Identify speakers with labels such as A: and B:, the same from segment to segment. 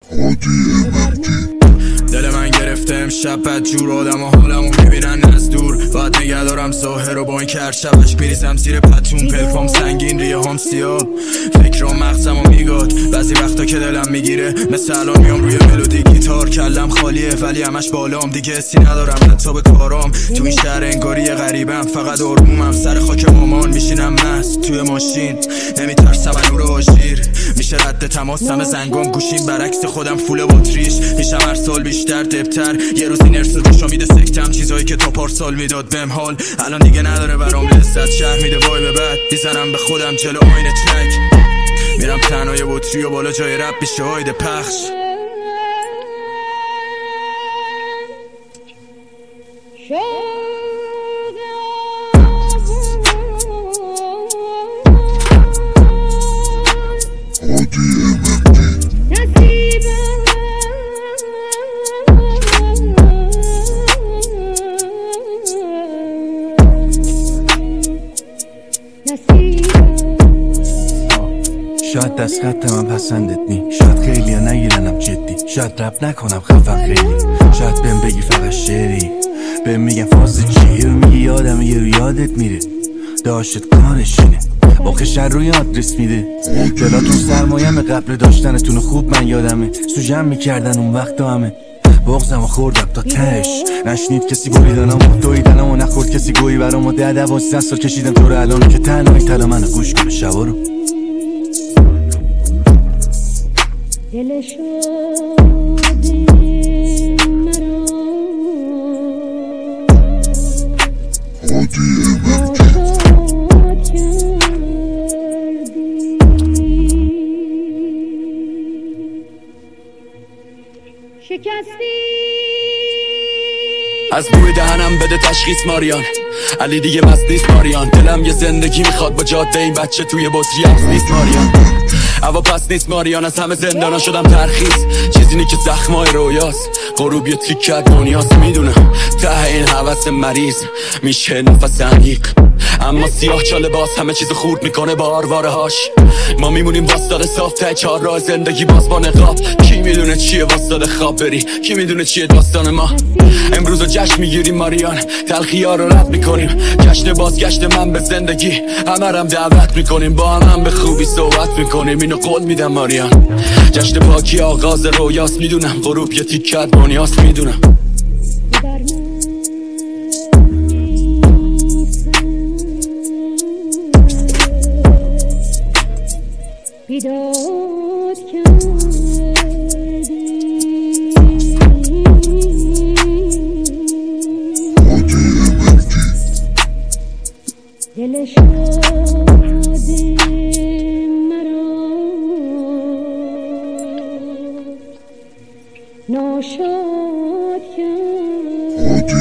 A: دل من گرفته امشب بد جور، آدم ها حالمو میبینن از دور. باید نگه دارم ظاهر رو با این که هر شبش میریزم زیر پتون. پلکام سنگین ریه هم سیاه، فکرام مغزمو میگاد. بعضی وقتا که دلم میگیره مثل الان میام روی ملودی گیتار. کلم خالیه ولی همش بالام، دیگه حسی ندارم حتی به کارام. تو این شهر انگاری غریبم، فقط آرومم سر خاک مامان. میشینم مست توی ماشین، نمیترسم از نور آژیر. میشه رد تماسم زنگام، گوشیم برعکس خودم فول باتریش. میشم هر سال بیشتر دبتر، یه روز این ارث روشو میده سکتم. چیزایی که تا پارسال میداد بهم حال الان دیگه نداره برام لذت. شهر میده وای به بعد، میزنم به خودم جلو آینه چک. میرم تنهای بطری و بالا جای رب میشه هایده پخش.
B: شاید دست خط من پسندت نی، شاید خیلی ها نگیرنم جدی، شاید رپ نکنم خفن خیلی، شاید بهم بگی فقط شعری، بهم میگن فاز چی، رو میگی یادم یه رو یادت میره، داشت کارشینه آخش روی آدرس میده. جلاتون سرمایم قبل داشتنتون خوب من یادمه، سوژم میکردن اون وقت همه بغزم و خوردم تا تش. نشنید کسی بریدنم و دویدنم و نخورد کسی گویی برام و 10-12 سال کشیدم تو رو الان که تنهایی تلا منو گوش کنه شبا رو.
C: دل شادی مرا شکستی.
A: از بوی دهنم بده تشخیص ماریان، علی دیگه مست نیست ماریان. دلم یه زندگی میخواد با جاده این بچه توی بطری هست نیست ماریان. هوا پس نیست ماریان، از همه زندانا شدم ترخیص. چیزی نی که زخمای رویاست، غروب یه تیک کرد دنیاست. میدونم ته این حوث مریض میشه نفس عمیق، اما سیاه چاله باز همه چیز خورد میکنه با آرواره هاش. ما میمونیم واسطاده صاف ته چهار راه زندگی باز با نقاب. کی میدونه چیه واسطاده خواب بری، کی میدونه چیه داستان ما. امروز رو جشن میگیریم ماریان، تلخی ها رو رد میکنیم. جشن بازگشت من به زندگی، همه رم دعوت میکنیم. با هم به خوبی صحبت میکنیم، اینو قول میدم ماریان. جشن پاکی آغاز رویاست، میدونم غروب یه تیکه دنیاست. میدونم
C: بیداد کردی دل شادی مرا ناشاد کردی.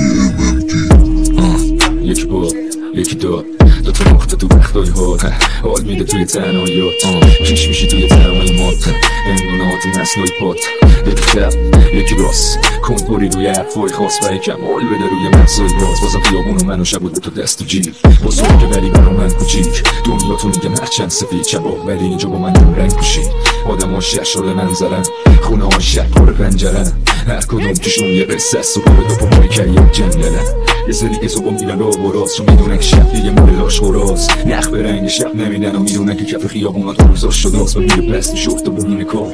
D: یک بار یکی دو تا نقطه تو بختای هات، حال میده توی تنهاییات، کش میشی توی تمایمات، امونات نسلای پات. یکی چپ یکی راست، کنپوری روی حرفای خاص و یکم حال بده روی مغزای راز. بازم خیابون و من و شب بود تو دست و جیب، با سوال که ولی برا من کوچیک. دنیا تو میگم هرچند سفید چباب، ولی اینجا با من رنگ پوشید. آدم ها شهر شده منظرن، خونه ها شهر پر پنجرن، هر کدوم توشون یه قصه است و پر دو پای که یک جنگلن. یه سری که صبح میرن راه و راست، چون میدونن که شب دیگه مدلاش خوراست. نخ به رنگ شب نمیدن و میدونن که کف خیابونا تو روزاش شداست. و میره پست شفت و بمونه کار.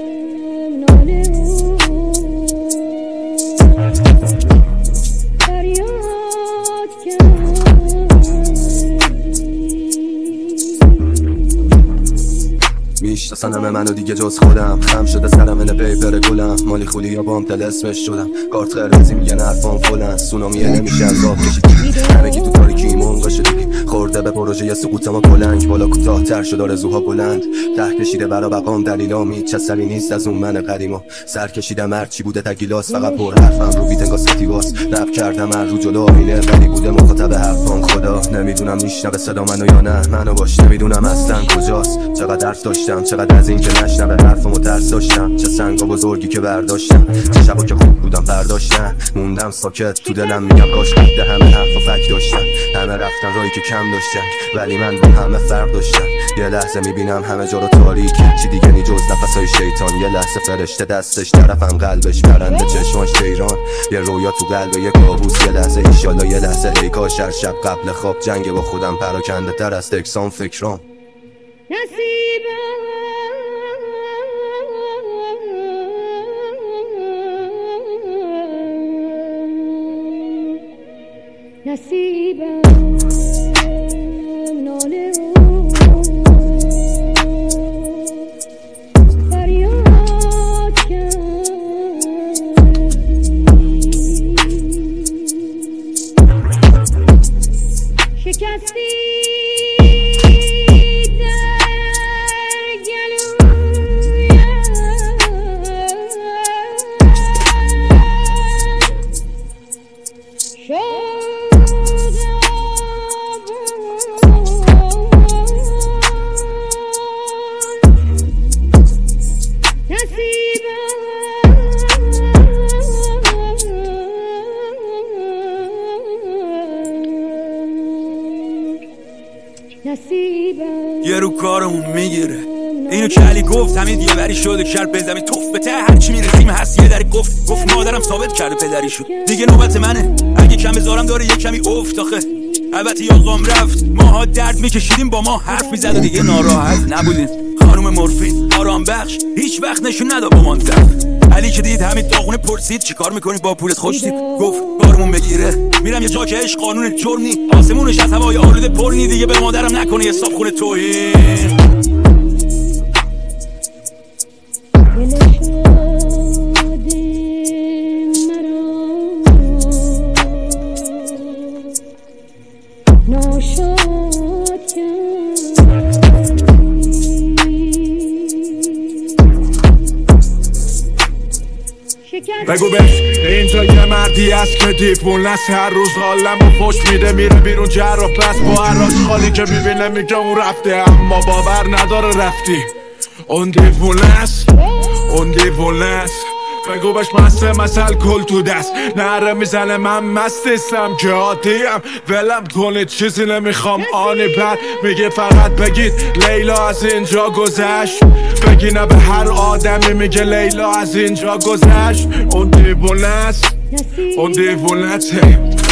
E: میشناسن همه منو دیگه جز خودم، خم شده سرم این پیپر گلم. مالی خولی یا بام تل اسمش شدم، کارت قرمزی میگن حرفام فلن. سونامیه نمیشه از آب کشید، همه کی تو تاریکی منقا شدی. خورده به پروژه سقوط ما کلنگ، بالا کوتاه تر شد آرزوها بلند. ته کشیده برا بقام دلیلام، هیچ اثری نیست از اون من قدیما. سر کشیدم هرچی بوده تگیلاس، فقط پر حرفم رو بیت انگار ستیواس. رپ کردم هر رو جلو آینه، ولی بوده مخاطب حرفام خدا. نمیدونم میشنوه صدا منو یا نه، منو باش نمیدونم اصلا کجاست. چقدر درس داشتم، چقدر از این که نشنوه حرفمو ترس داشتم. چه سنگا بزرگی که برداشتم، چه شبا که خوب بودم برداشتم. موندم ساکت تو دلم میگم کاش قد همه حرفا فک داشتم. همه رفتن راهی که کم داشتن، ولی من با همه فرق داشتم. یه لحظه میبینم همه جا رو تاریک، چی دیگه نی جز نفسای شیطان. یه لحظه فرشته دستش طرفم، قلبش پرنده چشماش تیران. یه رویا تو قلب یه کابوس، یه لحظه ایشالا، یه لحظه ای کاش هر شب قبل خواب جنگ با خودم پراکنده تر از تکسان فکرام.
C: نصیبم ناله فریاد کردی، شکستی در گلویم،
F: یه رو کارمون میگیره اینو که علی گفت، همین یه بری شده کرد بزمی توف به ته هرچی میرسیم هست. یه دری گفت مادرم ثابت کرده پدری شد، دیگه نوبت منه. اگه کم بذارم داره یه کمی افت آخه. البته یاقام رفت، ماها درد میکشیدیم، با ما حرف میزد و دیگه ناراحت نبودیم. خانوم مورفین آرام بخش هیچ وقت نشون نداد با من زفت. علی که دید همین داغونه پرسید چیکار میکنی با پولت خوشتیپ، گفت کارمون بگیره میرم یه جا که عشق قانون جرم نی، آسمونش از هوای آلوده پر نی، دیگه به مادرم نکنه حساب خونه توهین.
G: بگو بهش اینجا یه مردی است که دیوونه است، هر روز حالمو پشت میده میره بیرون جراح بس با عراش خالی که میبینه میگه اون رفته، اما باور نداره رفتی. اون دیوونه است، اون دیوونه است. بگو بهش مثل کل تو دست نره میزنه، من مستیستم که عادیم، ولم کنید چیزی نمیخوام آنی بر میگه فقط بگید لیلا از اینجا گذشت، بگی نه به هر آدمی میگه لیلا از اینجا گذشت. اون دیوونه است، اون دیوونه ته.